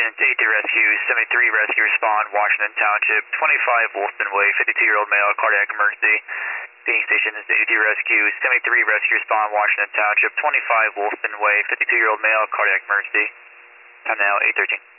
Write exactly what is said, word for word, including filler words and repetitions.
station, it's eight two Rescue, seventy-three Rescue Respond, Washington Township, twenty-five Wolfman Way, fifty-two-year-old male, cardiac emergency. Phoenix station, it's eight two Rescue, seventy-three Rescue Respond, Washington Township, twenty-five Wolfman Way, fifty-two-year-old male, cardiac emergency. Time now, eight thirteen.